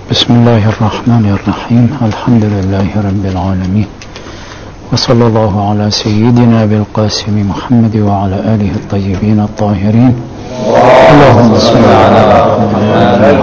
بسم الله الرحمن الرحيم. الحمد لله رب العالمين، وصلى الله على سيدنا بالقاسم محمد وعلى آله الطيبين الطاهرين. اللهم صل على محمد.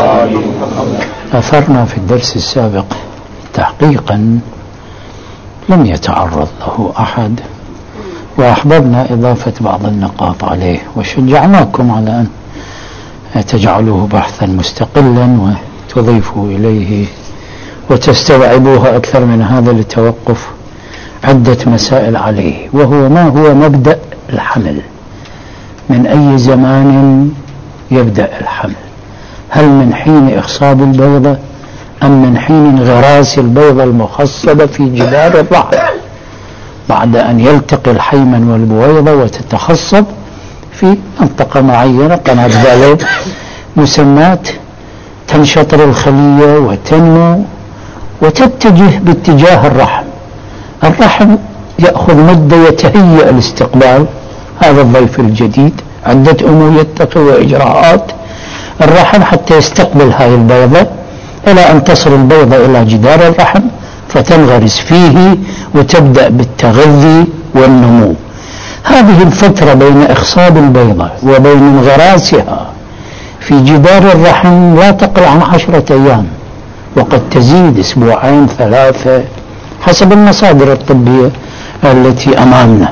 أثرنا في الدرس السابق تحقيقا لم يتعرض له أحد، وأحببنا إضافة بعض النقاط عليه، وشجعناكم على أن تجعلوه بحثا مستقلا وتضيفوا إليه وتستوعبوها أكثر من هذا لتوقف عدة مسائل عليه، وهو ما هو مبدأ الحمل؟ من أي زمان يبدأ الحمل؟ هل من حين إخصاب البيضة أم من حين انغراس البيضة المخصبة في جدار الرحم بعد أن يلتقي الحيمن والبويضة وتتخصب في منطقة معينة، قناة فالو مسمات، تنشطر الخلية وتنمو وتتجه باتجاه الرحم. الرحم يأخذ مدة يتهيأ لاستقبال هذا الضيف الجديد، عدة أمور يتخذ إجراءات الرحم حتى يستقبل هاي البيضة، إلى أن تصل البيضة إلى جدار الرحم فتنغرس فيه وتبدأ بالتغذي والنمو. هذه الفترة بين إخصاب البيضة وبين انغراسها في جدار الرحم لا تقل عن 10 أيام، وقد تزيد 2 3 حسب المصادر الطبية التي أمامنا.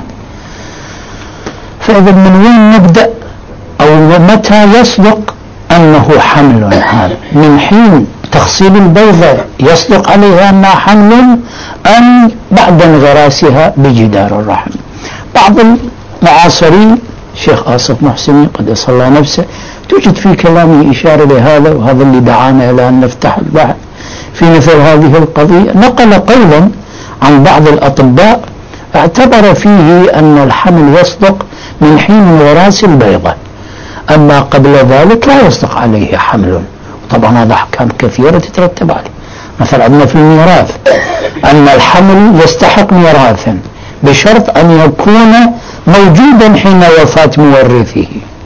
فإذا من وين نبدأ أو متى يصدق أنه حمل؟ هذا من حين تخصيب البيضة يصدق عليها أنها حمل أم بعد انغراسها بجدار الرحم؟ بعض المعاصرين شيخ آصف محسني قدس الله نفسه توجد في كلامه إشارة لهذا، وهذا اللي دعانا إلى أن نفتح البحث في مثل هذه القضية. نقل قولا عن بعض الأطباء اعتبر فيه أن الحمل يصدق من حين انغراس البيضة، أما قبل ذلك لا يصدق عليه حمل. طبعا هذا أحكام كثيرة تترتب عليه. مثلا عندنا في الميراث أن الحمل يستحق ميراثا بشرط أن يكون موجودا حين وفاة مورثه،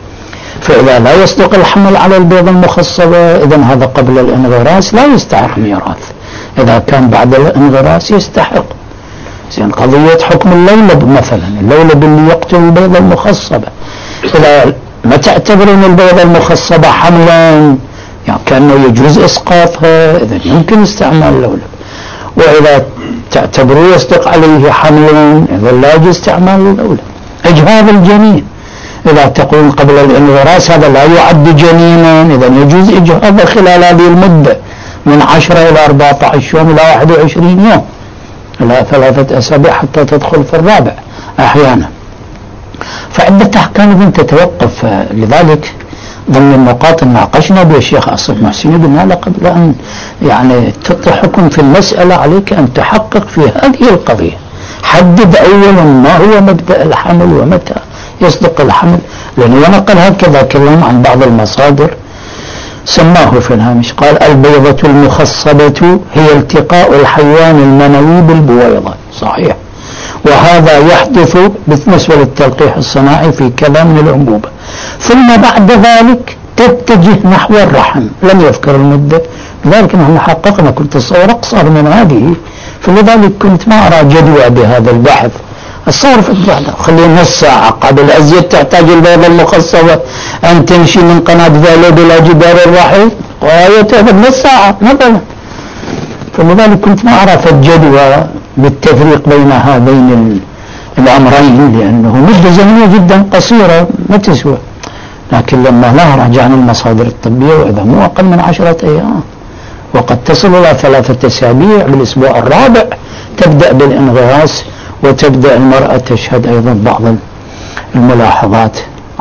فإذا لا يصدق الحمل على البيضة المخصبة إذن هذا قبل الانغراس لا يستحق ميراث، إذا كان بعد الانغراس يستحق. زين قضية حكم اللولب مثلا، اللولب اللي يقتل البيضة المخصبة، إذا ما تعتبرون البيضة المخصبة حملا يعني كأنه يجوز إسقاطها، إذن يمكن استعمال اللولب. وإذا تعتبروا يصدق عليه حمل إذا لا يجوز استعمال اللولب. إجهاض الجنين إذا تقول قبل الانغراس هذا لا يعد جنينا، إذا يجوز إجهاضه خلال هذه المدة من 10 إلى 14 يوم إلى 21 يوم إلى 3 أسابيع حتى تدخل في الرابع أحيانا. فعدة أحكام تتوقف. لذلك ضمن النقاط اللي ناقشنا بها الشيخ آصف محسني قلنا له قبل أن يعني تحكم في المسألة عليك أن تحقق في هذه القضية، حدد أولا ما هو مبدأ الحمل ومتى يصدق الحمل، لأنه نقل هكذا كلام عن بعض المصادر سماه في الهامش، قال البيضة المخصبة هي التقاء الحيوان المنوي بالبويضة، صحيح، وهذا يحدث بالنسبة للتلقيح الصناعي في كذا من الأنبوبة، ثم بعد ذلك تتجه نحو الرحم. لم يذكر المدة، لذلك نحن حققنا كنت أتصور أقصر من هذه، فلذلك كنت ما أرى جدوى بهذا البحث. الصور في البحث خليه نص ساعة قبل أزيد تحتاج البيضة المخصبة أن تمشي من قناة فالو إلى جدار الرحم وهي تأخذ نص ساعة مثلا. فلذلك كنت ما أرى الجدوى بالتفريق بين هذين الأمرين، لأنه مدة زمنية جدا قصيرة ما تسوى. لكن لما لا راجعنا المصادر الطبية وإذا مو أقل من 10 أيام، وقد تصل إلى 3 أسابيع، بالأسبوع الرابع تبدأ بالانغراس وتبدأ المرأة تشهد أيضا بعض الملاحظات.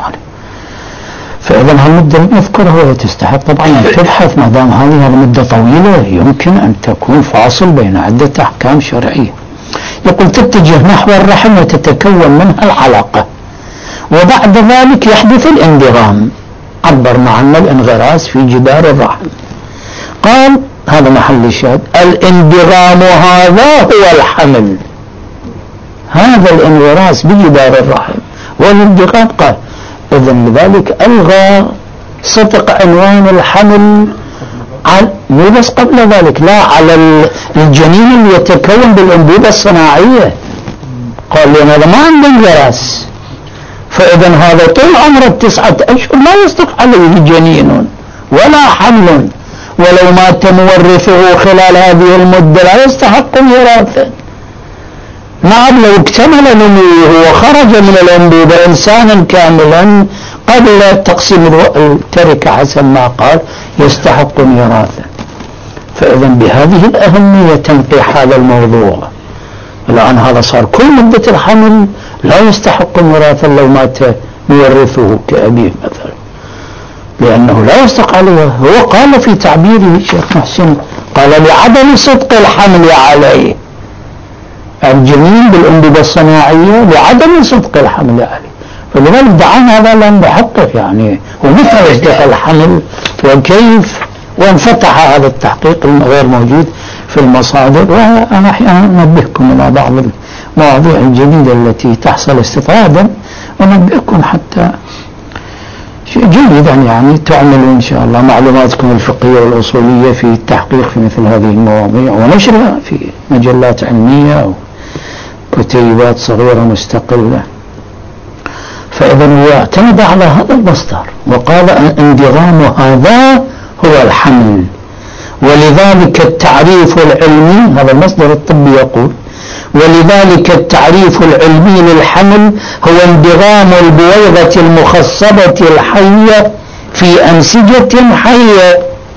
فإذا هالمدة نذكرها وهي تستحق طبعا أن تبحث، ما دام هذه المدة طويلة يمكن أن تكون فاصل بين عدة أحكام شرعية. يقول تتجه نحو الرحم وتتكون منها العلاقة، وبعد ذلك يحدث الانضغام، عبرنا عنه الانغراس في جدار الرحم. قال هذا محل الشاهد، الانضغام هذا هو الحمل، هذا الانغراس بجدار الرحم والانضغام. قال إذن لذلك ألغى صدق عنوان الحمل مو بس قبل ذلك، لا، على الجنين اللي يتكون بالأنبوبة الصناعية. قال لي هذا ما عنده انغراس، فإذا هذا طول عمره 9 أشهر لا يصدق عليه جنين ولا حمل، ولو مات مورثه خلال هذه المدة لا يستحق الوراثة. نعم، لو اكتمل نموه وخرج من الأنبوبة إنسانا كاملا قبل تقسيم التركة حسب ما قال يستحق ميراثا. فإذا بهذه الأهمية تنقيح هذا الموضوع. الآن هذا صار كل مدة الحمل لا يستحق ميراثا لو مات مورثه كأبيه مثلا، لأنه لا يصدق عليه. هو قال في تعبيره الشيخ محسن، قال لعدم صدق الحمل عليه، الجنين بالأنبوبة الصناعية لعدم صدق الحمل عليه. فلذلك دعانا هذا لم يحقق يعني ومتى يصدق الحمل وكيف، وانفتح هذا التحقيق غير موجود في المصادر. وأنا أحيانا أنبهكم إلى بعض المواضيع الجديدة التي تحصل استفادا، ونبهكم حتى جيدا يعني تعملوا إن شاء الله معلوماتكم الفقهية والأصولية في التحقيق في مثل هذه المواضيع ونشرها في مجلات علمية أو كتيبات صغيرة مستقلة. فإذا هو اعتمد على هذا المصدر وقال انضغام هذا هو الحمل، ولذلك التعريف العلمي، هذا المصدر الطبي يقول، ولذلك التعريف العلمي للحمل هو انضغام البويضة المخصبة الحية في أنسجة حية.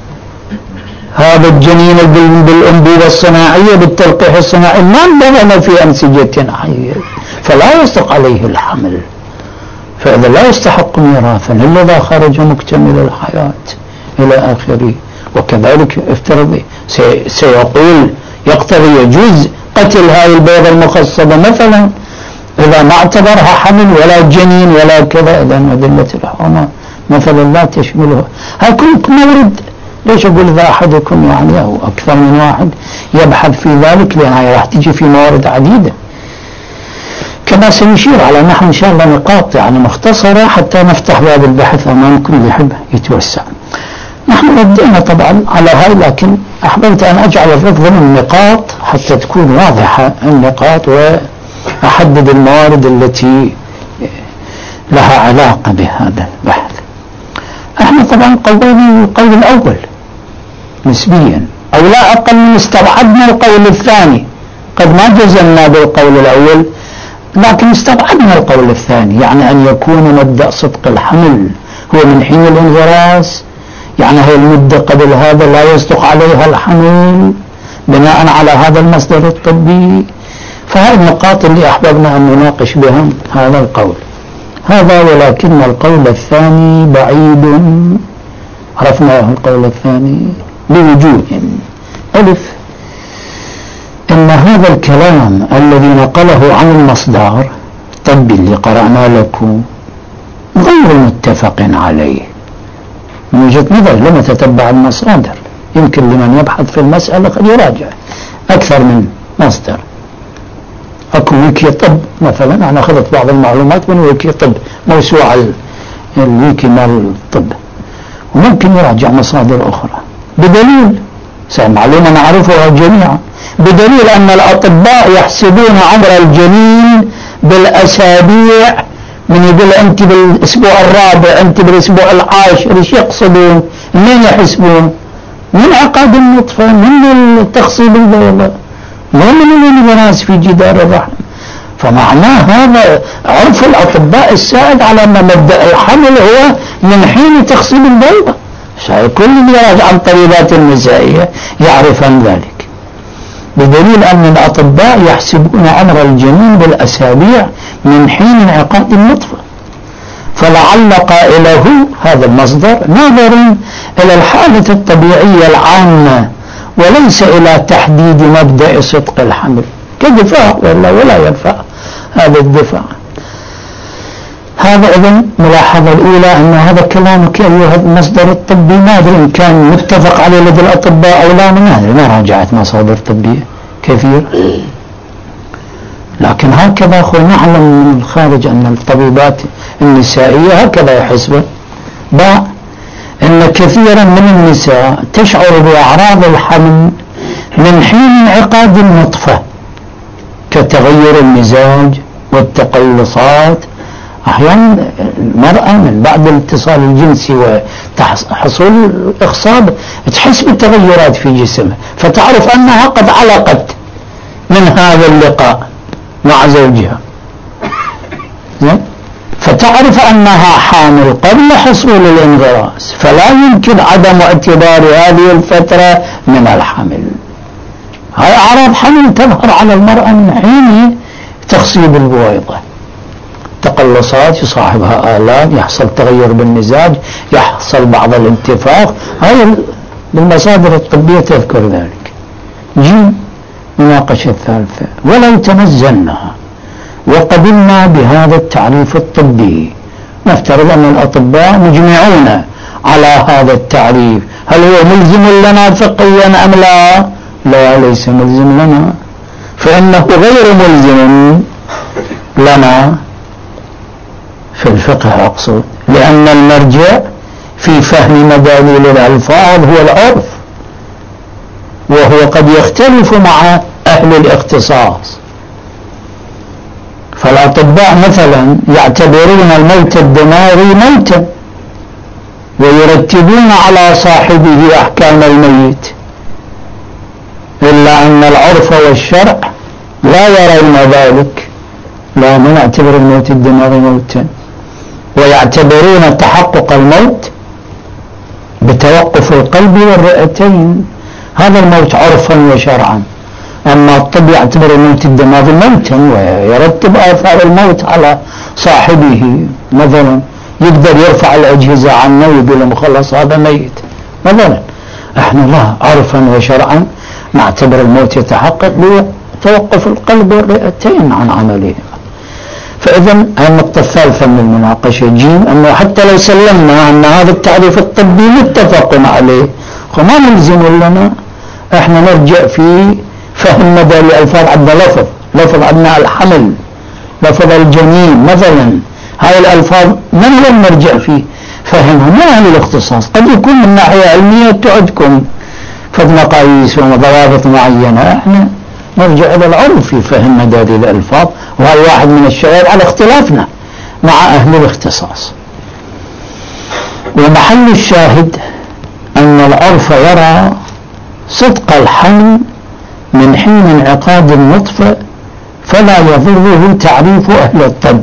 هذا الجنين بالأنبوبة الصناعية بالتلقيح الصناعي ما انضغم في أنسجة حية، فلا يصدق عليه الحمل، فإذا لا يستحق ميراثا إلا إذا خرج مكتمل الحياة إلى آخره. وكذلك افترض سيقول يقتضي يجوز قتل هذه البيضة المخصبة مثلا إذا ما اعتبرها حمل ولا جنين ولا كذا، إذا أدلة الحرمة مثلا لا تشملها. هاي كلكم مورد. ليش أقول إذا أحدكم يعني أو أكثر من واحد يبحث في ذلك، لأنها راح تجي في موارد عديدة كما سنشير على نحو إن شاء الله نقاط يعني مختصرة حتى نفتح باب البحث أمامكم اللي يحب يتوسع. نحن ردينا طبعا على هاي، لكن أحببت أن أجعل الركض من النقاط حتى تكون واضحة النقاط وأحدد الموارد التي لها علاقة بهذا البحث. احنا طبعا قولنا القول الأول نسبيا، أو لا أقل من استبعدنا القول الثاني. قد ما جزمنا بالقول الأول لكن استبعدنا القول الثاني، يعني أن يكون مبدأ صدق الحمل هو من حين الانغراس، يعني هي المدة قبل هذا لا يصدق عليها الحمل بناء على هذا المصدر الطبي. فهذه النقاط اللي أحببنا أن نناقش بها هذا القول هذا. ولكن القول الثاني بعيد، عرفنا القول الثاني بوجوه. ألف، إن هذا الكلام الذي نقله عن المصدر الطبي اللي قرأنا لكم غير متفق عليه من وجهة نظر. لما تتبع المصادر يمكن لمن يبحث في المسألة قد يراجع أكثر من مصدر. أكو ويكي طب مثلا، أنا أخذت بعض المعلومات من ويكي طب، موسوعة الويكي مال الطب، وممكن يراجع مصادر أخرى بدليل معلومة نعرفها جميعا، بدليل أن الأطباء يحسبون عمر الجنين بالأسابيع. من يقول أنت بالأسبوع الرابع، أنت بالأسبوع العاشر، إيش يقصدون؟ من يحسبون؟ من عقد النطفة، من تخصيب البيضة، مو من الانغراس في جدار الرحم. فمعناه هذا عرف الأطباء السائد على أن مبدأ الحمل هو من حين تخصيب البيضة. كل من يراجع عن طبيبات النسائية يعرفان ذلك، بدليل أن الأطباء يحسبون عمر الجنين بالأسابيع من حين انعقاد النطفة. فلعل قائله هذا المصدر ناظر إلى الحالة الطبيعية العامة وليس إلى تحديد مبدأ صدق الحمل كدفاع، ولا ينفع هذا الدفاع. هذا إذن ملاحظة الأولى أن هذا كلامك أيها المصدر الطبي ما أدري إن كان متفق عليه لدى الأطباء أو لا، من هذا ما راجعت مصادر طبية كثير. لكن هكذا نعلم من الخارج أن الطبيبات النسائية هكذا يحسبون. إن كثيرا من النساء تشعر بأعراض الحمل من حين انعقاد النطفة كتغير المزاج والتقلصات. أحيانا المرأة من بعد الاتصال الجنسي وحصول الإخصاب تحس بالتغيرات في جسمها، فتعرف أنها قد علقت من هذا اللقاء مع زوجها، فتعرف أنها حامل قبل حصول الانغراس، فلا يمكن عدم اعتبار هذه الفترة من الحمل. هاي أعراض حمل تظهر على المرأة من حين تخصيب البويضة، تقلصات يصاحبها آلام، يحصل تغير بالمزاج، يحصل بعض الانتفاخ. هاي بالمصادر الطبية تذكر ذلك. مناقشة الثالثة: ولو تمزناها وقبلنا بهذا التعريف الطبي، نفترض أن الأطباء مجمعون على هذا التعريف، هل هو ملزم لنا فقهيا أم لا؟ لا، ليس ملزم لنا، فإنه غير ملزم لنا في الفقه أقصد، لأن المرجع في فهم مدلول الألفاظ هو العرف، وهو قد يختلف مع أهل الاختصاص. فالأطباء مثلا يعتبرون الموت الدماغي موتا ويرتبون على صاحبه أحكام الميت، إلا أن العرف والشرع لا يرون ذلك، لا، ما نعتبر الموت الدماغي موتا، ويعتبرون تحقق الموت بتوقف القلب والرئتين، هذا الموت عرفا وشرعا. أما الطب يعتبر الموت الدماغي موتا ويرتب آثار الموت على صاحبه، مثلا يقدر يرفع الأجهزة عنه ويقول لهم خلص هذا ميت مثلا. احنا لا، عرفا وشرعا نعتبر الموت يتحقق بتوقف القلب والرئتين عن عملهما. فإذا النقطة الثالثة من المناقشة أنه حتى لو سلمنا أن هذا التعريف الطبي متفق عليه وما ملزم لنا، احنا نرجع في فهم مدى الألفاظ. عندنا لفظ عندنا الحمل، لفظ الجنين مثلا، هاي الألفاظ من هو المرجع فيه؟ فهمها ما أهل الاختصاص، قد يكون من ناحية علمية تعدكم فض مقاييس وضوابط معينة، احنا نرجع إلى العرف في فهم مداد الألفاظ، وهذا واحد من الشواهد على اختلافنا مع أهل الاختصاص. ومحل الشاهد أن العرف يرى صدق الحمل من حين انعقاد النطفة، فلا يضره تعريف أهل الطب.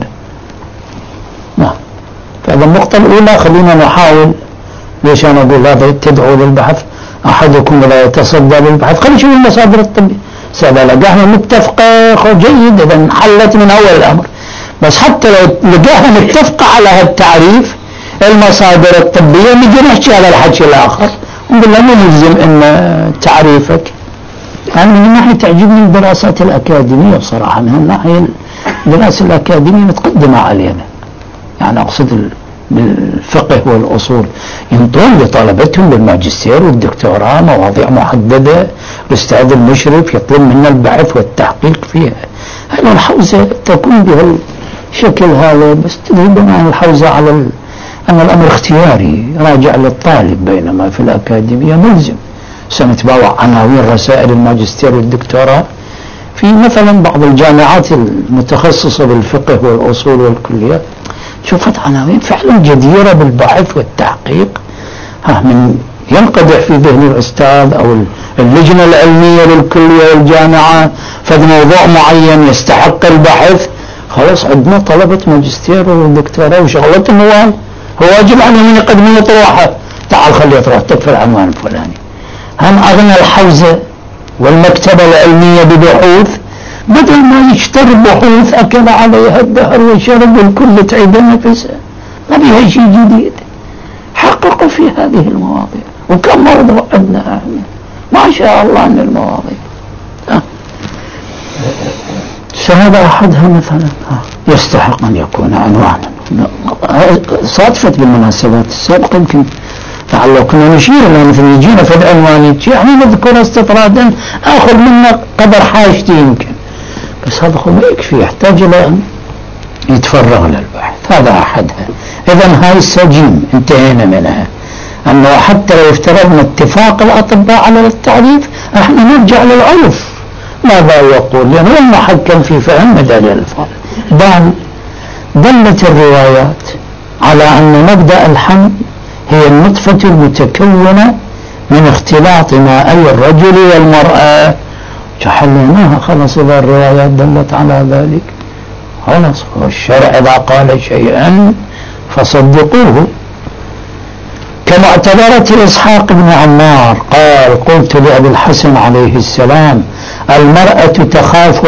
فهذا النقطة الأولى. خلينا نحاول، ليش أنا أقول هذا تدعو للبحث، أحدكم لا يتصدى للبحث، خلينا نشوف المصادر الطبية. سأبقى لقاها متفقة جيد إذا حلت من أول الأمر، بس حتى لو لقاها متفقة على هالتعريف المصادر الطبية نجي نحكي على الحكي الآخر ونقول له مو ملزم إن تعريفك. يعني من الناحية تعجبني الدراسات الأكاديمية بصراحة، من الناحية الدراسة الأكاديمية متقدمة علينا، يعني أقصد بالفقه والأصول ينطون لطلبتهم بالماجستير والدكتوراه مواضيع محددة، الأستاذ المشرف يطلب منا البحث والتحقيق فيها. هل الحوزة تكون بهالشكل هذا؟ بس تذهبنا عن الحوزة على أن الأمر اختياري راجع للطالب، بينما في الأكاديمية ملزم. سنتباوع عناوين رسائل الماجستير والدكتوراه في مثلا بعض الجامعات المتخصصة بالفقه والأصول والكليات، شوفت عناوين فعلا جديرة بالبحث والتحقيق، من ينقدح في ذهن الأستاذ أو اللجنة العلمية للكلية والجامعة فد موضوع معين يستحق البحث، خلاص عندنا طلبة ماجستير ودكتوراه وشغلتهم هو واجب عليهم يقدمون اطروحة، تعال خلي اطروحتك في العنوان الفلاني. هم أغنى الحوزة والمكتبة العلمية ببحوث، بدل ما يشتري بحوث أكل عليها الدهر وشرب الكل تعيد نفسه، ما بيها شيء جديد. حققوا في هذه المواضيع، وكم موضوع عندنا ما شاء الله من المواضيع. فهذا أحدها مثلا يستحق أن يكون عنوانا. صادفت بالمناسبات السابقة، يمكن لو كنا نشير إلى مثل يجينا فد عنوان يعني نذكر استطرادا آخذ منا قدر حاجتي يمكن، بس هذا ما يكفي، يحتاج إلى أن يتفرغ للبحث. هذا أحدها. إذن هاي السجين انتهينا منها. أنه حتى لو افترضنا اتفاق الأطباء على التعريف احنا نرجع للعرف ماذا يقول، لأنه هو المحكم في فهم مجال الألفاظ. دلت الروايات على أن مبدأ الحمل هي النطفة المتكونة من اختلاط مائي الرجل والمرأة. حليناها خلاص، إذا الروايات دلت على ذلك خلاص، والشرع إذا قال شيئا فصدقوه. كمعتبرة إسحاق بن عمار قال: قلت لأبي الحسن عليه السلام: المرأة تخاف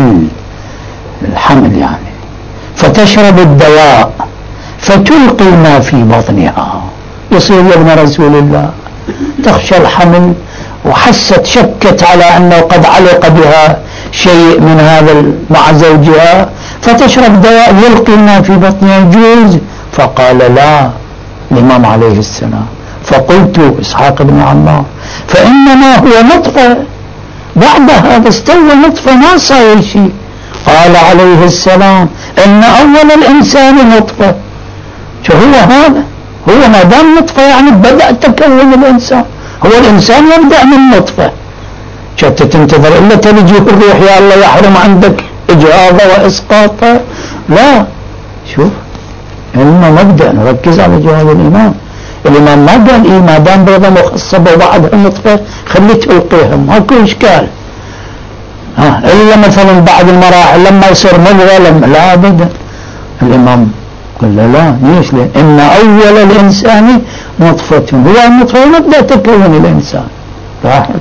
الحمل يعني، فتشرب الدواء فتلقي ما في بطنها. يصير يا ابن رسول الله تخشى الحمل وحست شكت على أنه قد علق بها شيء من هذا مع زوجها، فتشرب دواء يلقي ما في بطنها، يجوز؟ فقال: لا، الإمام عليه السلام. فقلت إسحاق بن عمار: فإنما هو نطفة، بعد هذا استوى نطفة ما صار شيء. قال عليه السلام: إن أول الإنسان نطفة. شو هو هذا؟ هو ما دام نطفة يعني بدأ تكون الإنسان، هو الإنسان يبدأ من نطفة. شفت تنتظر إلا تلجيه الروح يا الله يحرم عندك إجهاضه وإسقاطه؟ لا، شوف إنه مبدأ نركز على جهاد الإمام ما قال ما دام بيضة مخصبة وبعدها نطفة خليه تلقيها، ماكو إشكال. إلا مثلا بعد المراحل لما يصير مضغة لا أبدا. الإمام قال لا، ليش؟ إن أول الإنسان نطفة، هو النطفة مبدأ تكون الإنسان. لاحظ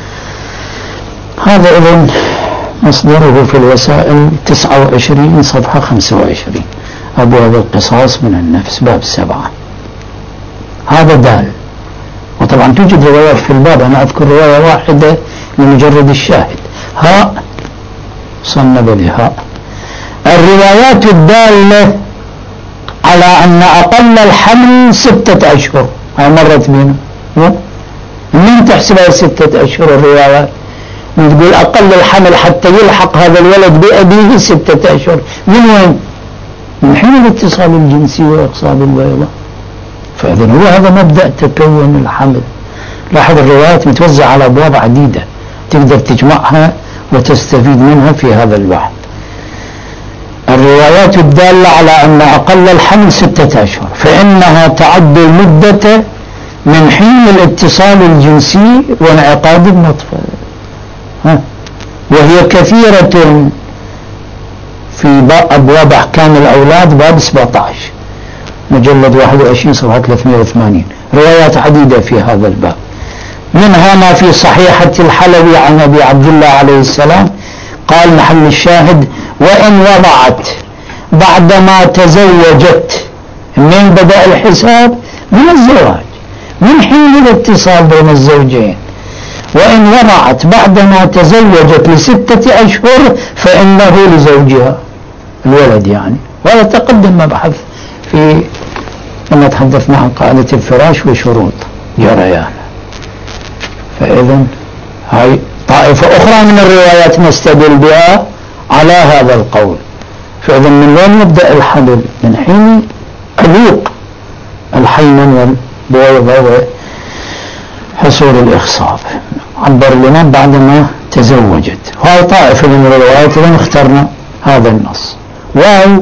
هذا إذن مصدره في الوسائل 29 صفحة 25، أبواب القصاص من النفس باب 7. هذا دال. وطبعا توجد روايات في الباب، أنا أذكر رواية واحدة لمجرد الشاهد. هاء صنب لهاء. الروايات الدالة على أن أقل الحمل 6 أشهر، هاي مرت بينا. من تحسبها 6 أشهر الروايات؟ تقول أقل الحمل حتى يلحق هذا الولد بأبيه 6 أشهر. من وين؟ من حين الاتصال الجنسي وإقصاب البيضة. فإذن هو هذا مبدأ تكون الحمل. لاحظ الروايات متوزعة على أبواب عديدة تقدر تجمعها وتستفيد منها في هذا البحث. الروايات الدالة على أن أقل الحمل 6 أشهر فإنها تعد المدة من حين الاتصال الجنسي وانعقاد النطفة، وهي كثيرة في أبواب أحكام الأولاد باب 17 مجلد 21 صفحة 380. روايات عديدة في هذا الباب، منها ما في صحيحة الحلبي عن أبي عبد الله عليه السلام قال محل الشاهد: وإن وضعت بعدما تزوجت. من بدأ الحساب؟ من الزواج، من حين الاتصال بين الزوجين. وإن وضعت بعدما تزوجت ل6 أشهر فإنه لزوجها الولد يعني. وهذا تقدم مبحث في لما تحدثنا عن قاعدة الفراش وشروط جريان. فإذن هاي طائفة أخرى من الروايات نستدل بها على هذا القول. فإذن من وين يبدأ الحمل؟ من حين علوق الحيمن والبويضة وحصول الإخصاب. عبر الإمام بعدما تزوجت. وهي طائفة من الروايات اللي اخترنا هذا النص. واو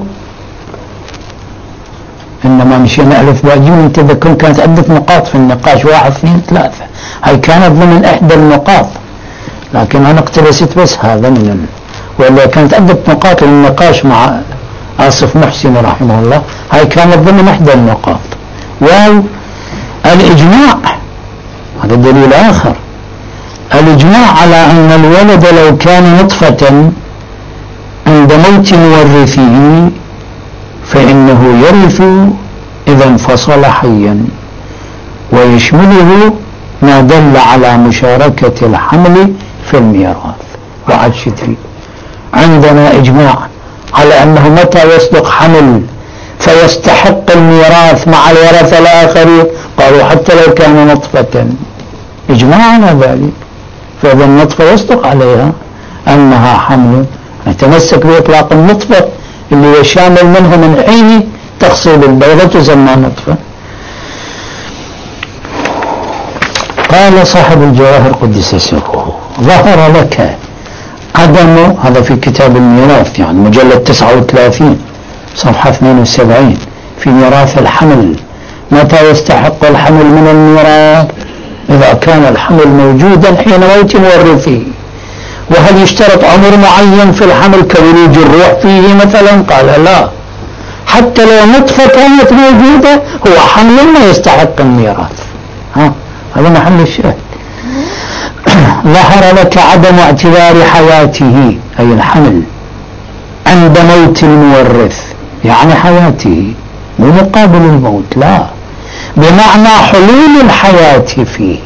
إنما مشينا ألف باجين تذكر كانت عدة نقاط في النقاش 1 2 3. هاي كانت ضمن إحدى النقاط، لكن أنا اقتبست بس هذا من ولا كانت عدة نقاط للنقاش مع آصف محسن رحمه الله. هاي كانت ضمن إحدى النقاط. واو الإجماع، هذا دليل آخر. الإجماع على أن الولد لو كان نطفة عند موت مورثه فإنه يرث إذا انفصل حيا، ويشمله ما دل على مشاركة الحمل في الميراث. وعد شتري عندنا إجماع على أنه متى يصدق حمل فيستحق الميراث مع الورثة الآخرين؟ قالوا حتى لو كان نطفة. إجماع على ذلك. فإذا النطفة يصدق عليها أنها حمل، نتمسك بإطلاق النطفة اللي هو شامل منه من حين تخصيب البيضة تسمى نطفة. قال صاحب الجواهر قدس سره: ظهر لك عدم، هذا في كتاب الميراث يعني مجلد 39 صفحة 72 في ميراث الحمل. متى يستحق الحمل من الميراث؟ إذا كان الحمل موجودا حين موت مورثه. وهل يشترط عمر معين في الحمل كولوج الروح فيه مثلا؟ قال لا، حتى لو نطفة كانت موجودة هو حمل ما يستحق الميراث. هذا محل الشاهد. ظهر لك عدم اعتبار حياته أي الحمل عند موت المورث، يعني حياته مو مقابل الموت، لا، بمعنى حلول الحياة فيه.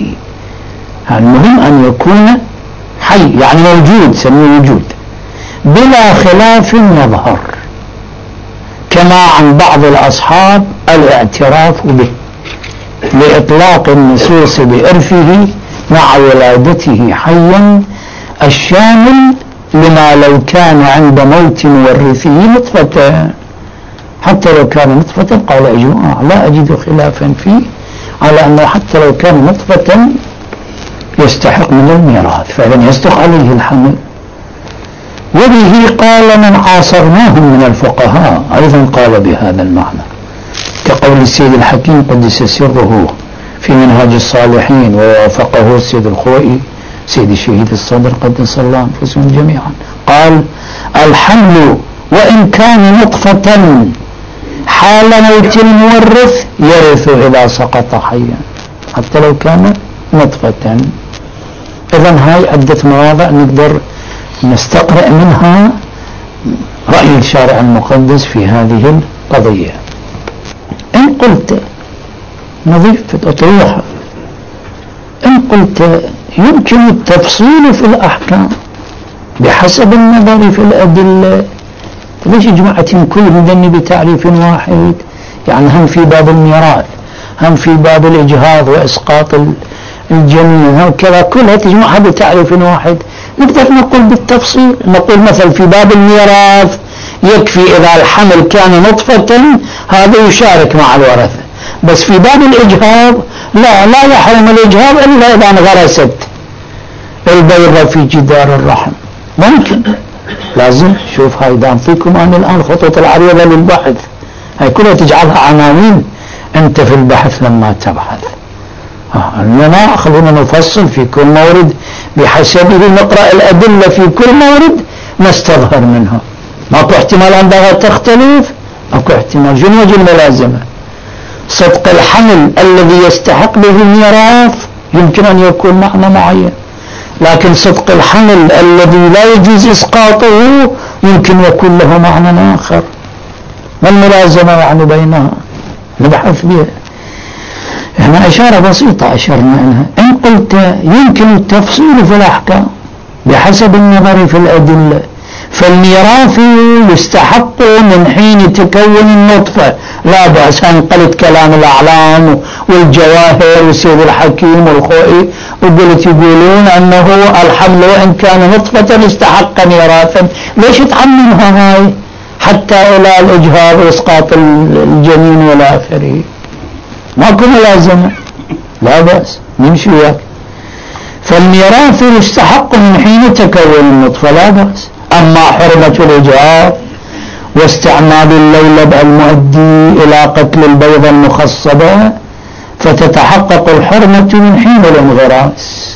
المهم أن يكون حي يعني موجود، سميه وجود بلا خلاف يظهر، كما عن بعض الأصحاب الاعتراف به لإطلاق النصوص بإرثه مع ولادته حيا الشامل لما لو كان عند موت مورثه نطفة. حتى لو كان نطفة قال إجماع لا أجد خلافا فيه على أنه حتى لو كان نطفة يستحق من الميراث، فإذا يصدق عليه الحمل. وبه قال من عاصرناهم من الفقهاء أيضا قال بهذا المعنى، كقول السيد الحكيم قدس سره في منهاج الصالحين، ووافقه السيد الخوئي سيد الشهيد الصدر قدس الله أنفسهم جميعا، قال: الحمل وإن كان نطفة حال موت المورث يرث إذا سقط حيا، حتى لو كان نطفة. إذن هاي عدة مواضع نقدر نستقرأ منها رأي الشارع المقدس في هذه القضية. إن قلت نظيف أطروحة، إن قلت يمكن التفصيل في الأحكام بحسب النظر في الأدلة، ليش جماعة كلهم ذني بتعريف واحد؟ يعني هم في باب الميراث، هم في باب الإجهاض وإسقاط الجنين، هم كذا كلها تجمعها بتعريف واحد. نقدر نقول بالتفصيل، نقول مثلا في باب الميراث يكفي إذا الحمل كان نطفة هذا يشارك مع الورثة، بس في باب الإجهاض لا يحرم الإجهاض إلا إذا انغرست البيضة في جدار الرحم. ممكن لازم شوف هاي دامتكم أنا الآن خطوط العريضة للبحث، هاي كلها تجعلها عناوين أنت في البحث لما تبحث. إنما خلونا نفصل في كل مورد بحسبه، نقرأ الأدلة في كل مورد نستظهر منها. ماكو احتمال عندها تختلف، ماكو احتمال. شنو وجه الملازمة؟ صدق الحمل الذي يستحق به الميراث يمكن أن يكون معنى معين، لكن صدق الحمل الذي لا يجوز إسقاطه يمكن يكون له معنى آخر. ما الملازمة يعني بينها؟ نبحث بها. هنا إشارة بسيطة أشرنا عنها. إن قلت يمكن التفصيل في الأحكام بحسب النظر في الأدلة، فالميراث يستحق من حين تكون النطفة، لا بأس. أنقلت كلام الأعلام والجواهر والسيد الحكيم والخوئي وقلت يقولون أنه الحمل وإن كان نطفة استحق ميراثا، ليش تعممها هاي حتى إلى الإجهاض وإسقاط الجنين والآخره؟ ماكو ملازمة، لا بأس نمشي وياك. فالميراث يستحق من حين تكون النطفة لا بأس. أما حرمة الإجهاض واستعمال الليلب المؤدي إلى قتل البيضة المخصبة فتتحقق الحرمة من حين الانغراس.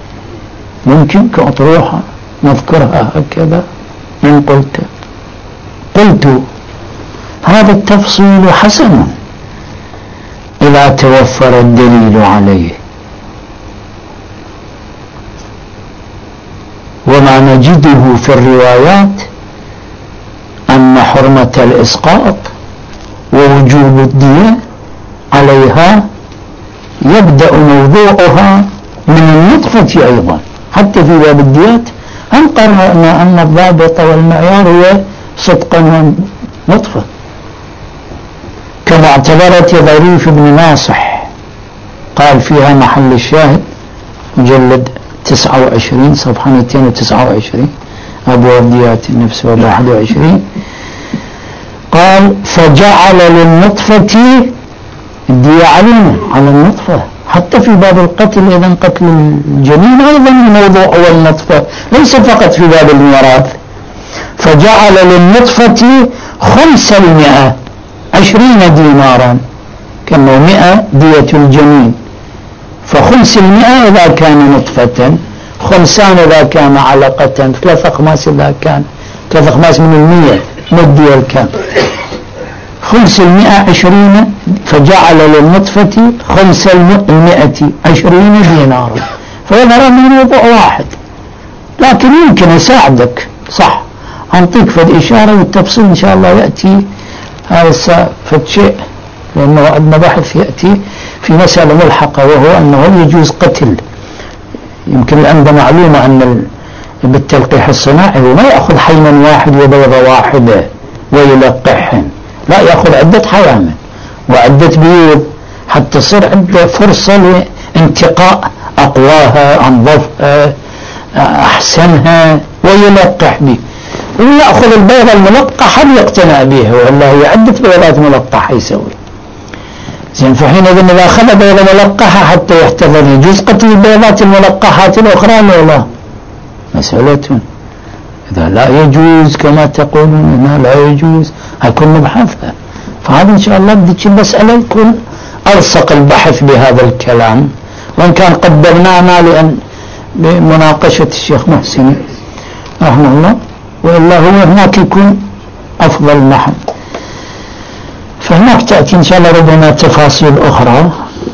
ممكن كأطروحة نذكرها هكذا. إن قلت هذا التفصيل حسن إذا توفر الدليل عليه، وما نجده في الروايات أن حرمة الإسقاط ووجوب الدية عليها يبدأ موضوعها من النطفة أيضا. حتى في باب الديات هم قررنا أن الضابط والمعيار هو صدقا ونطفة، كمعتبرة ظريف بن ناصح قال فيها محل الشاهد مجلد 29 صفحة 229 أبواب ديات النفس 21، قال: فجعل للنطفة الدية على النطفة حتى في باب القتل إذن قتل الجنين أيضا الموضوع هو النطفة، ليس فقط في باب الميراث. فجعل للنطفة 500 20 دينارا، كأنه 100 دية الجنين، فخمس 100 إذا كان نطفة، 5 إذا كان علقة، 3 أخماس إذا كان 3 أخماس من 100 مدية الكامل، 500 20، فجعل للنطفة 500 20 دينارا. فيظهر أنه موضوع واحد، لكن يمكن أساعدك صح، أنطيك فد إشارة والتفصيل إن شاء الله يأتي هذا فد شيء، لأنه عندنا بحث يأتي في مسألة ملحقة، وهو أنه يجوز قتل. يمكن عنده معلومة أن بالتلقيح الصناعي وما يأخذ حيما واحد وبيضة واحدة ويلقحهن، لا، يأخذ عدة حيوان وعدة بيوض حتى تصير عنده فرصة لانتقاء أقواها أنظفها أحسنها ويلقح به، ويأخذ البيضة الملقحة ليقتنع بها، ولا هي عدة بيضات ملقحة يسوي زين. فحينئذ إذا أخذ بيضة ملقحة حتى يحتفظ، يجوز قتل البيضات الملقحات الأخرى ولا مسألة؟ إذا لا يجوز كما تقولون هنا لا يجوز، هيكون مبحثها. فهذا إن شاء الله بدك المسألة يكون ألصق البحث بهذا الكلام، وإن كان قدرنانا لأن بمناقشة الشيخ محسن رحمه الله، وإلا هو هناك يكون أفضل محل. فهناك تأتي إن شاء الله ربما تفاصيل أخرى.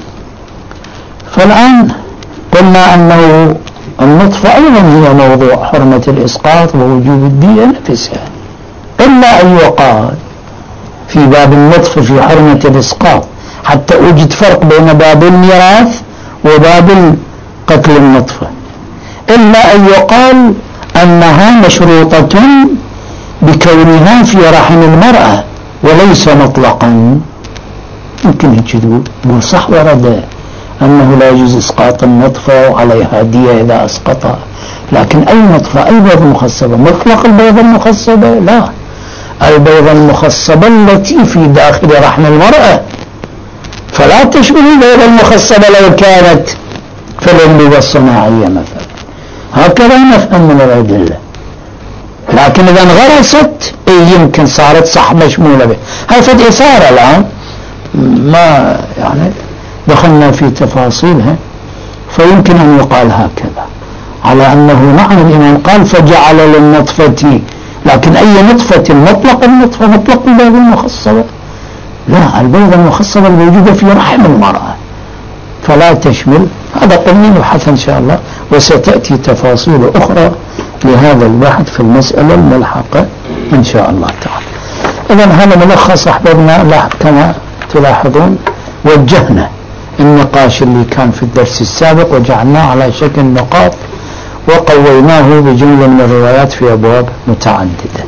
فالآن قلنا أنه النطفة أيضا هي موضوع حرمة الإسقاط ووجوب الدية نفسها، إلا أن يقال في باب النطفة في حرمة الإسقاط حتى وجد فرق بين باب الميراث وباب قتل النطفة، إلا أن يقال أنها مشروطة بكونها في رحم المرأة وليس مطلقا. يمكن يجدوا يقول صح ورد أنه لا يجوز إسقاط النطفة وعليها دية إذا أسقطها، لكن أي نطفة، أي بيضة مخصبة، مطلق البيضة المخصبة؟ لا، البيضة المخصبة التي في داخل رحم المرأة، فلا تشبه البيضة المخصبة لو كانت في الأنبوبة الصناعية مثلا. هكذا نفهم من الأدلة. لكن إذا انغرست يمكن صارت صح مشمولة به. هذه إثارة الآن ما يعني دخلنا في تفاصيلها، فيمكن أن يقال هكذا على أنه نعم الإمام قال فجعل للنطفة، لكن أي نطفة؟ مطلق النطفة، مطلق البيضة المخصبة؟ لا، البيضة المخصبة الموجودة في رحم المرأة فلا تشمل. هذا قلنا نبحث إن شاء الله، وستأتي تفاصيل أخرى لهذا البحث في المسألة الملحقة إن شاء الله تعالى. إذن هذا ملخص أحبابنا. كما تلاحظون وجهنا النقاش اللي كان في الدرس السابق وجعلناه على شكل نقاط وقويناه بجملة من الروايات في أبواب متعددة.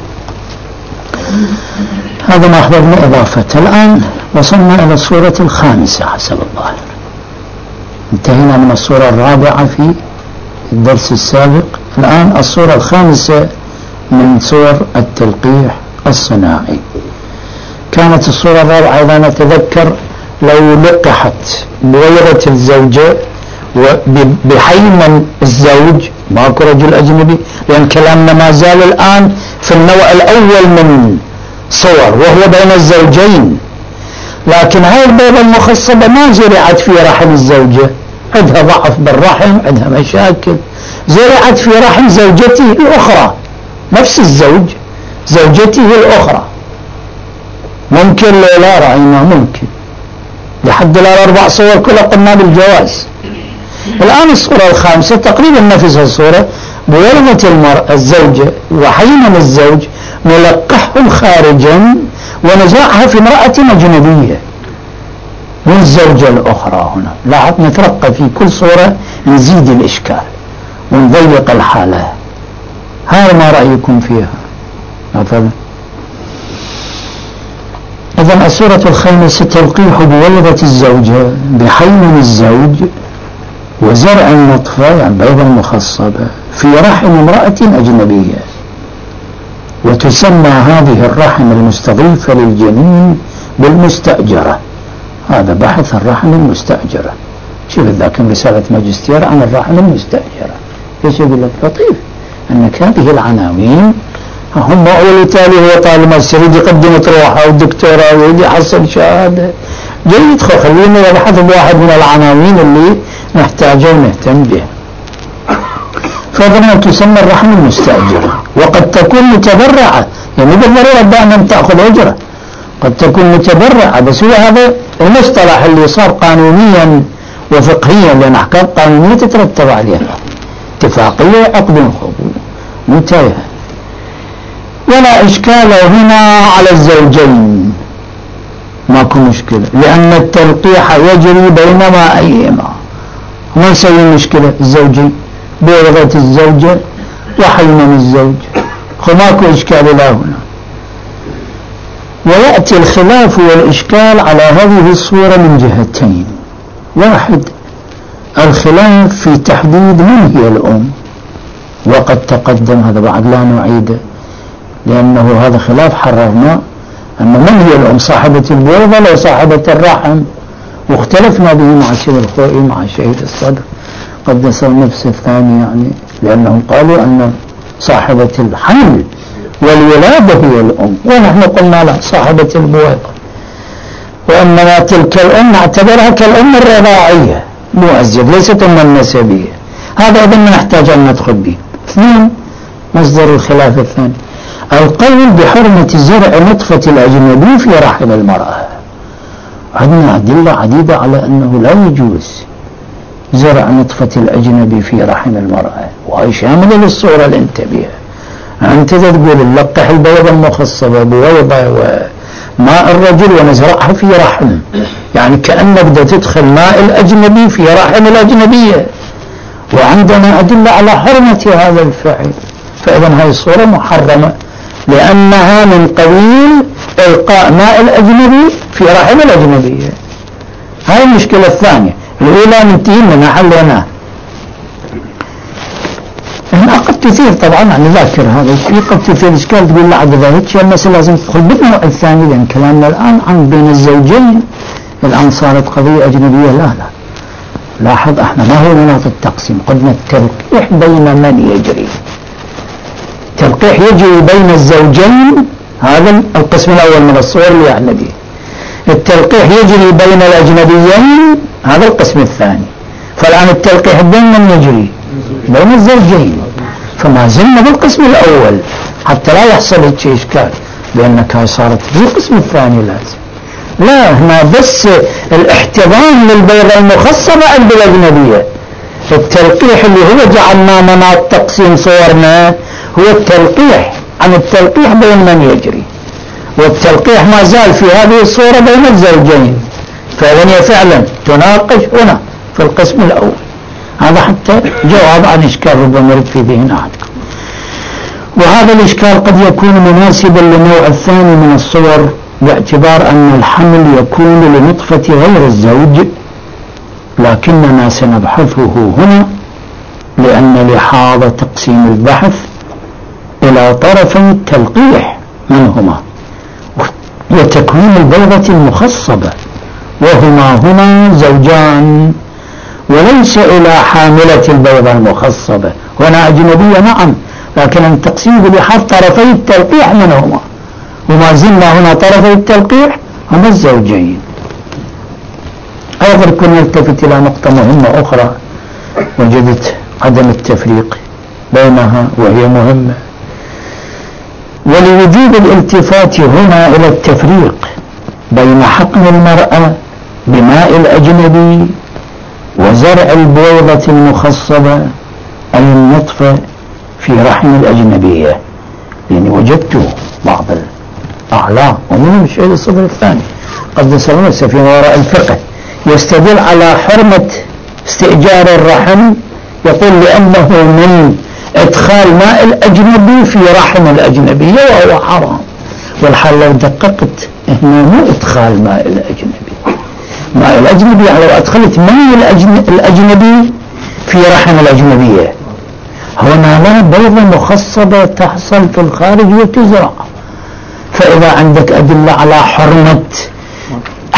هذا ما أحبابنا إضافة. الآن وصلنا إلى الصورة الخامسة حسب الظاهر، انتهينا من الصورة الرابعة في الدرس السابق. الآن الصورة الخامسة من صور التلقيح الصناعي. كانت الصورة الرابعة إذا نتذكر لو لقحت بغيرة الزوجة وبحيمن الزوج، ماكو رجل أجنبي، لأن كلامنا ما زال الآن في النوع الأول من صور وهو بين الزوجين. لكن هاي البيضة المخصبة ما زرعت في رحم الزوجة، عندها ضعف بالرحم، عندها مشاكل، زرعت في رحم زوجته الأخرى، نفس الزوج زوجته الأخرى. ممكن لا رأينا ممكن لحد الآن 4 صور كلها قلنا بالجواز. الآن الصورة الخامسة تقريبا نفس الصورة، بولدة المرأة الزوجة وحيمن الزوج ملقحهم خارجا ونزاعها في امرأة أجنبية والزوجة الأخرى. هنا لاحظ نترقى في كل صورة نزيد الإشكال ونضيق الحالة. هذا ما رأيكم فيها مثلا؟ إذن الصورة الخامسة تلقيح بولدة الزوجة بحيمن الزوج وزرع النطفة يعني بيضة مخصبة في رحم امرأة أجنبية، وتسمى هذه الرحم المستضيفة للجنين بالمستأجرة. هذا بحث الرحم المستأجرة، شوف ذاك رسالة ماجستير عن الرحم المستأجرة، ايش يقول لك؟ لطيف انك هذه العناوين هم اول تالي هو طالب ماجستير يريد يقدم اطروحه او دكتوراه ويريد يحصل شهاده، جيد خلينا نبحث بواحد من العناوين اللي نحتاجها ونهتم بها. فضلا تسمى الرحم المستأجرة، وقد تكون متبرعة، يعني بالضرورة دائما تأخذ أجرة، قد تكون متبرعة، بس هو هذا المصطلح اللي صار قانونيا وفقهيا، لأن أحكام قانونية تترتب عليها اتفاقية عقد الخبو منتهى. ولا إشكال هنا على الزوجين، ماكو مشكلة، لأن التلقيح يجري بينما أيهما، ما يسوي مشكلة الزوجين، بيضة الزوجة وحيمن الزوج، فماكو إشكال إلى هنا. ويأتي الخلاف والإشكال على هذه الصورة من جهتين. واحد، الخلاف في تحديد من هي الأم، وقد تقدم هذا بعد لا نعيده، لأنه هذا خلاف حررنا أن من هي الأم، صاحبة البيضة لو صاحبة الرحم، واختلفنا به مع شيخ الخوئي مع شهيد الصدر قدس النفس الثاني، يعني لأنهم قالوا أن صاحبة الحمل والولادة هي الأم، ونحن قلنا لا، صاحبة البويضة، وأنما تلك الأم نعتبرها كالأم الرضاعية مؤزد، ليست أم النسبية. هذا أيضا نحتاج أن ندخل به. اثنين، مصدر الخلاف الثاني، القول بحرمة زرع نطفة الأجنبي في رحم المرأة. عندنا أدلة عديدة على أنه لا يجوز زرع نطفة الأجنبي في رحم المرأة، وهي شاملة للصورة اللي انت بها. أنت تقول نلقح البيضة المخصبة بويضة وماء الرجل ونزرعها في رحم، يعني كأنك بدأ تدخل ماء الأجنبي في رحم الأجنبية، وعندنا أدلة على حرمة هذا الفعل. فإذا هذه الصورة محرمة، لأنها من قبيل إلقاء ماء الأجنبي في رحم الأجنبية. هاي المشكلة الثانية. الأولى منتهي منها حليناها. هنا قد تثير طبعا عن ذاكر هذا الشيء، قد تثير إشكال، تقول لا عاد ذلك المسألة لازم تدخل بالنوع الثاني، لأن كلامنا الآن عن بين الزوجين، الآن صارت قضية أجنبية. لا لاحظ احنا ما هو مناط التقسيم، قلنا التلقيح بين من يجري، التلقيح يجري بين الزوجين، هذا القسم الأول من الصور اللي يعني به. التلقيح يجري بين الأجنبيين، هذا القسم الثاني. فالآن التلقيح بين من يجري؟ بين الزوجين. فما زلنا بالقسم الأول حتى لا يحصل هيك إشكال، لأنك هاي صارت في القسم الثاني لازم. لا، هنا بس الاحتضان للبيضة المخصبة عند الأجنبية. التلقيح اللي هو جعلنا مناط تقسيم صورنا هو التلقيح، عن التلقيح بين من يجري، والتلقيح ما زال في هذه الصورة بين الزوجين. فإذا فعلا تناقش هنا في القسم الأول. هذا حتى جواب عن إشكال ربما يرد في ذهن أحدكم. وهذا الإشكال قد يكون مناسبا للنوع الثاني من الصور، باعتبار أن الحمل يكون لنطفة غير الزوج، لكننا سنبحثه هنا لأن لحاظ تقسيم البحث إلى طرفي التلقيح منهما وتكوين البيضة المخصبة، وهما هنا زوجان، وليس إلى حاملة البيضة المخصبة. هنا أجنبية نعم، لكن التقسيم بلحاظ طرفي التلقيح منهما، وما زلنا هنا طرفي التلقيح هما الزوجين. أيضا كنا نلتفت إلى نقطة مهمة أخرى، وجدت عدم التفريق بينها وهي مهمة، ولوجود الالتفات هنا إلى التفريق بين حقن المرأة بماء الأجنبي وزرع البويضة المخصبة أي النطفة في رحم الأجنبية، لأني وجدت بعض الأعلام ومنهم الشيء الصدر الثاني قدس نفسه في وراء الفقه يستدل على حرمة استئجار الرحم، يقول لأنه من إدخال ماء الأجنبي في رحم الأجنبية وهو حرام. والحال لو دققت هنا مو إدخال ماء الأجنبي، ماء الأجنبي يعني لو أدخلت ماء الأجنبي في رحم الأجنبية، هنا لا بيضة مخصبة تحصل في الخارج وتزرع. فإذا عندك أدلة على حرمة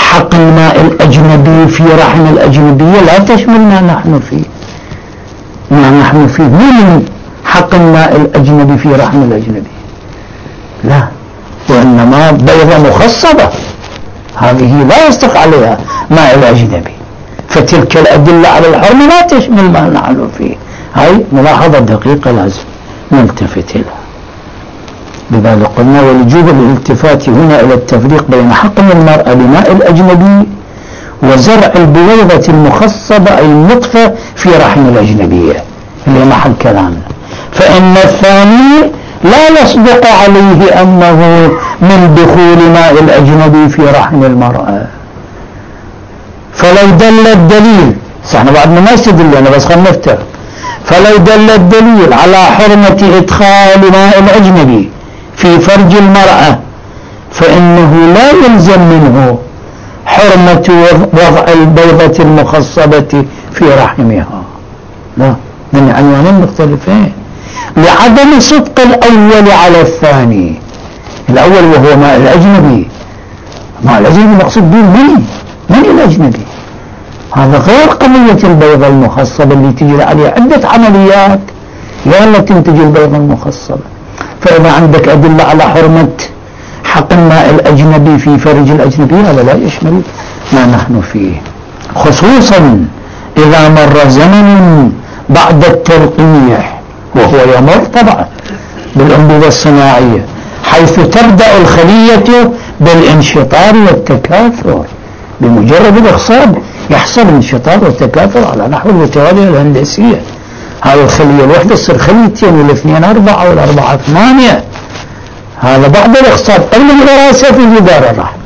حق الماء الأجنبي في رحم الأجنبية لا تشمل ما نحن فيه. ما نحن فيه من حق الماء الأجنبي في رحم الأجنبي، لا، وإنما بيضة مخصبة هذه لا يصدق عليها ماء الأجنبي، فتلك الأدلة على الحرمة لا تشمل ما نحن فيه. هاي ملاحظة دقيقة لازم نلتفت لها. لذلك قلنا ولجوب الالتفات هنا إلى التفريق بين حقن المرأة بماء الأجنبي وزرع البويضة المخصبة أي النطفة في رحم الأجنبية اللي محل كلامنا، فإن الثاني لا يصدق عليه أنه من دخول ماء الأجنبي في رحم المرأة. فلو دل الدليل، صحنا بعدنا ما يستدل أنا بس خلنا نفترض، فلو دل الدليل على حرمة إدخال ماء الأجنبي في فرج المرأة فإنه لا يلزم منه حرمة وضع البيضة المخصبة في رحمها. لا، من عنوانين مختلفين لعدم صدق الأول على الثاني. الأول وهو ماء الأجنبي، ماء الأجنبي مقصود به من الأجنبي، هذا غير قضية البيضة المخصبة اللي تجري عليها عدة عمليات يلا تنتج البيضة المخصبة. فإذا عندك أدلة على حرمة حق الماء الأجنبي في فرج الأجنبي هذا لا يشمل ما نحن فيه، خصوصا إذا مر زمن بعد التلقيح، وهو يمر طبعا بالأنبوبة الصناعية حيث تبدأ الخلية بالانشطار والتكاثر. بمجرد الإخصاب يحصل انشطار وتكاثر على نحو المتوالية الهندسية. هذه الخلية الواحدة تصير خليتين والاثنين 4 والأربعة 8. هذا بعد الإخصاب قبل الوراثة في جدار الرحم.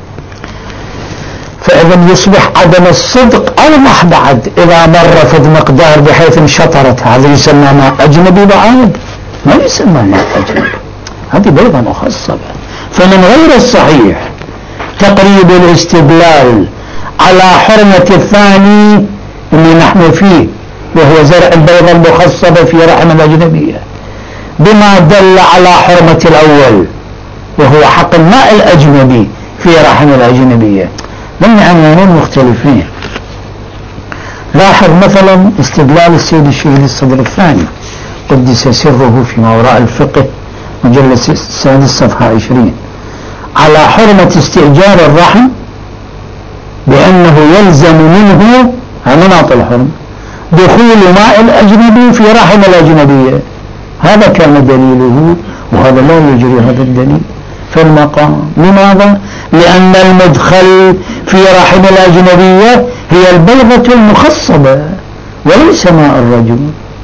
فإذا يصبح عدم الصدق أوضح بعد إذا مر في المقدار بحيث انشطرت، هذا يسمى ماء أجنبي بعد، ما يسمى ماء أجنبي، هذه بيضة مخصبة. فمن غير الصحيح تقريب الاستدلال على حرمة الثاني اللي نحن فيه وهو زرع البيضة المخصبة في رحم الأجنبية بما دل على حرمة الأول وهو حق الماء الأجنبي في رحم الأجنبية من عنوانين مختلفين. لاحظ مثلا استدلال السيد الشهيد الصدر الثاني قدس سره في ما وراء الفقه مجلد 6 صفحة 20 على حرمة استئجار الرحم بأنه يلزم منه مناط الحرم دخول ماء الأجنبي في رحم الأجنبية. هذا كان دليله، وهذا لا يجري هذا الدليل في المقام. لماذا؟ لأن المدخل في رحم الأجنبية هي البيضة المخصبة وليس ماء الرجل.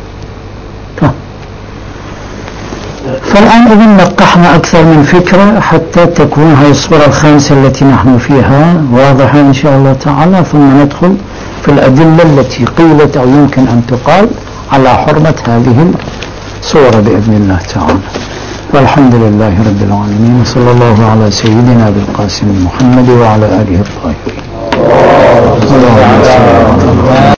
فالآن إذن نقحنا أكثر من فكرة حتى تكون هذه الصورة الخامسة التي نحن فيها واضحة إن شاء الله تعالى، ثم ندخل في الأدلة التي قيلت أو يمكن أن تقال على حرمة هذه الصورة بإذن الله تعالى. والحمد لله رب العالمين، وصلى الله على سيدنا بالقاسم محمد وعلى آله الطاهرين.